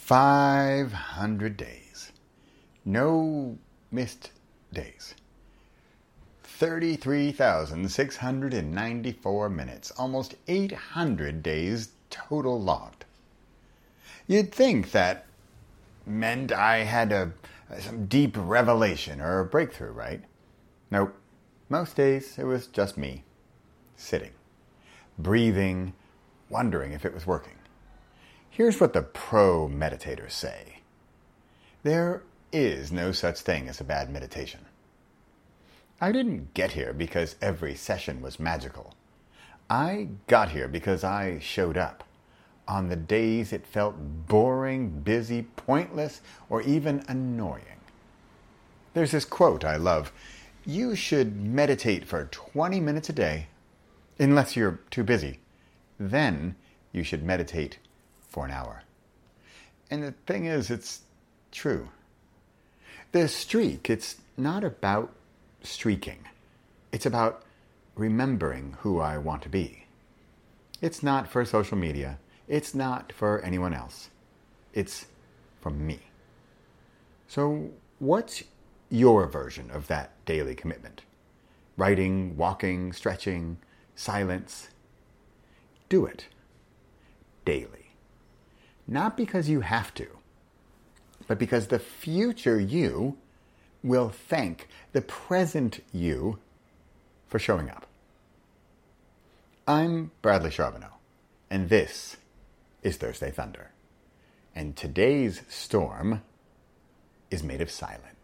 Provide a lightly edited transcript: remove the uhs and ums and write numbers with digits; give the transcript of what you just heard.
500 days. No missed days. 33,694 minutes. Almost 800 days total logged. You'd think that meant I had some deep revelation or a breakthrough, right? Nope. Most days it was just me. Sitting. Breathing. Wondering if it was working. Here's what the pro meditators say. There is no such thing as a bad meditation. I didn't get here because every session was magical. I got here because I showed up. On the days it felt boring, busy, pointless, or even annoying. There's this quote I love. You should meditate for 20 minutes a day, unless you're too busy. Then you should meditate for an hour. And the thing is, it's true. The streak, it's not about streaking. It's about remembering who I want to be. It's not for social media. It's not for anyone else. It's for me. So what's your version of that daily commitment? Writing, walking, stretching, silence. Do it. Daily. Not because you have to, but because the future you will thank the present you for showing up. I'm Bradley Charbonneau, and this is Thursday Thunder. And today's storm is made of silence.